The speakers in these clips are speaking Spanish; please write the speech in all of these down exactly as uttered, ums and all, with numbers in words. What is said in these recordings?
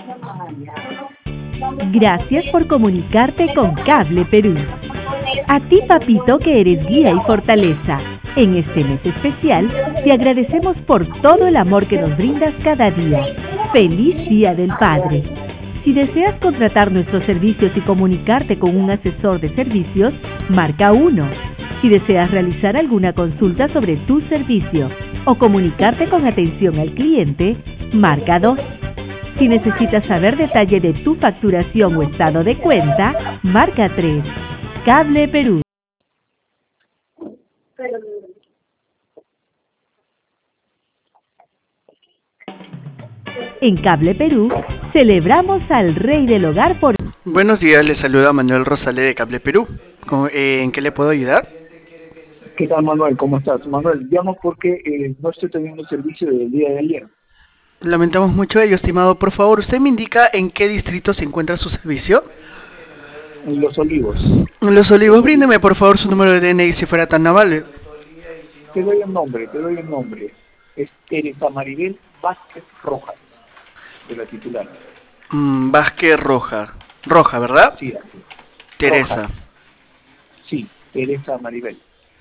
Gracias por comunicarte con Cable Perú. A ti, papito, que eres guía y fortaleza. En este mes especial, te agradecemos por todo el amor que nos brindas cada día. ¡Feliz Día del Padre! Si deseas contratar nuestros servicios y comunicarte con un asesor de servicios, marca uno. Si deseas realizar alguna consulta sobre tu servicio o comunicarte con atención al cliente, marca dos. Si necesitas saber detalle de tu facturación o estado de cuenta, marca tres. Cable Perú. En Cable Perú, celebramos al Rey del Hogar por... Buenos días, les saluda Manuel Rosales de Cable Perú. ¿Cómo- eh, ¿En qué le puedo ayudar? ¿Qué tal, Manuel? ¿Cómo estás? Manuel, llamo porque eh, no estoy teniendo servicio del día de ayer. Lamentamos mucho ello, estimado. Por favor, ¿usted me indica en qué distrito se encuentra su servicio? En Los Olivos. En Los Olivos, bríndeme por favor su número de D N I si fuera tan amable. Te doy el nombre, te doy el nombre. Es Teresa Maribel Vázquez Rojas, de la titular. Mm, Vázquez Roja. Roja, ¿verdad? Sí, así. Teresa. Rojas. Sí, Teresa Maribel.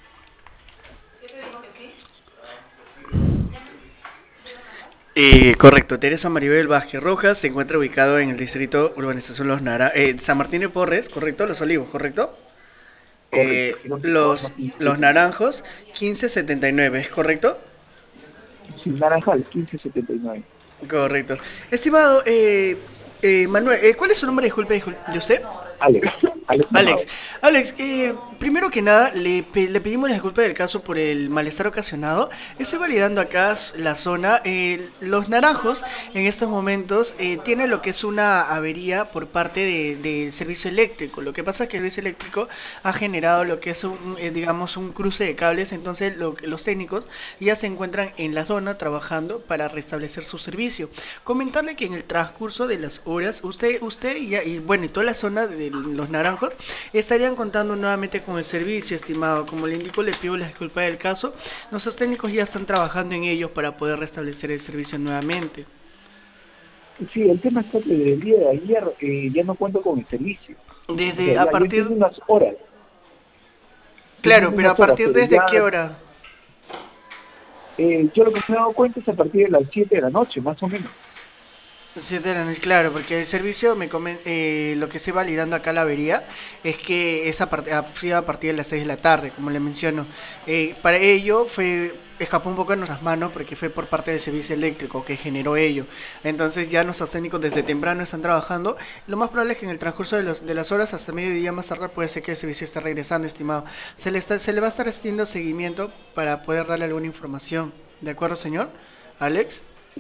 Eh, correcto, Teresa Maribel Vázquez Rojas se encuentra ubicado en el distrito Urbanización Los Nara eh, San Martín de Porres, ¿correcto? Los Olivos, ¿correcto? Eh, Correcto. Kilómetro los, cuatro, los Naranjos, quince setenta y nueve, ¿es correcto? Sí, Naranjal, quince setenta y nueve. Correcto. Estimado, eh, eh, Manuel, eh, ¿cuál es su nombre? Disculpe, disculpe, ¿de usted? Alex, Alex Mamado. Alex, Alex, eh, primero que nada, le, pe- le pedimos disculpas del caso por el malestar ocasionado. Estoy validando acá s- la zona. Eh, los naranjos en estos momentos eh, tienen lo que es una avería por parte de- del servicio eléctrico. Lo que pasa es que el servicio eléctrico ha generado lo que es un, eh, digamos, un cruce de cables. Entonces, lo que- los técnicos ya se encuentran en la zona trabajando para restablecer su servicio. Comentarle que en el transcurso de las horas, usted, usted y, ya- y bueno, y toda la zona de los naranjos estarían contando nuevamente con el servicio, estimado. Como le indico, le pido la disculpa del caso. Nuestros técnicos ya están trabajando en ello para poder restablecer el servicio nuevamente. Sí, el tema es que desde el día de ayer eh, ya no cuento con el servicio. O Desde sea, a ya, yo partir, tengo unas horas. Yo claro, tengo pero a unas horas, partir pero desde ya qué hora. eh, yo lo que me he dado cuenta es a partir de las siete de la noche, más o menos. Siete de la noche, claro, porque el servicio me comen, eh, lo que estoy validando acá la avería es que es a, part- a, sí, a partir de las seis de la tarde, como le menciono. Eh, para ello fue escapó un poco de nuestras manos porque fue por parte del servicio eléctrico que generó ello. Entonces ya nuestros técnicos desde temprano están trabajando. Lo más probable es que en el transcurso de, los, de las horas hasta mediodía más tarde puede ser que el servicio esté regresando, estimado. Se le, está, se le va a estar haciendo seguimiento para poder darle alguna información. ¿De acuerdo, señor? Alex.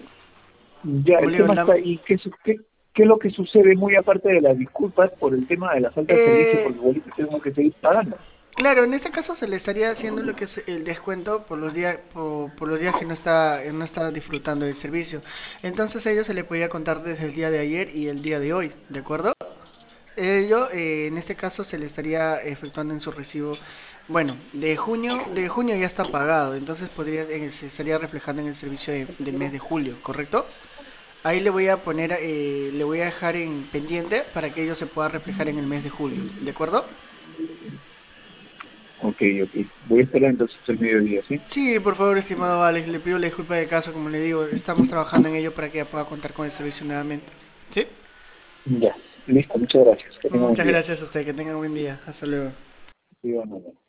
Ya, Como el le digo, tema la, está ahí. ¿Qué, su- qué, qué es lo que sucede muy aparte de las disculpas por el tema de la falta de servicio? eh, Porque igual tengo que seguir pagando. Claro, en este caso se le estaría haciendo lo que es el descuento por los días por, por los días que no está no está disfrutando del servicio. Entonces a ellos se le podría contar desde el día de ayer y el día de hoy, ¿de acuerdo? Ello eh, en este caso se le estaría efectuando en su recibo. Bueno, de junio de junio ya está pagado, entonces podría eh, se estaría reflejando en el servicio de- del mes de julio, ¿correcto? Ahí le voy a poner eh, le voy a dejar en pendiente para que ello se pueda reflejar en el mes de julio, ¿de acuerdo? Ok, ok. Voy a esperar entonces el mediodía, ¿sí? Sí, por favor, estimado Alex, le pido la disculpa de caso, como le digo, estamos trabajando en ello para que ya pueda contar con el servicio nuevamente. ¿Sí? Ya, listo. Muchas gracias. Que tenga un buen Muchas día. gracias a usted, que tenga un buen día. Hasta luego. Sí, bueno, bueno.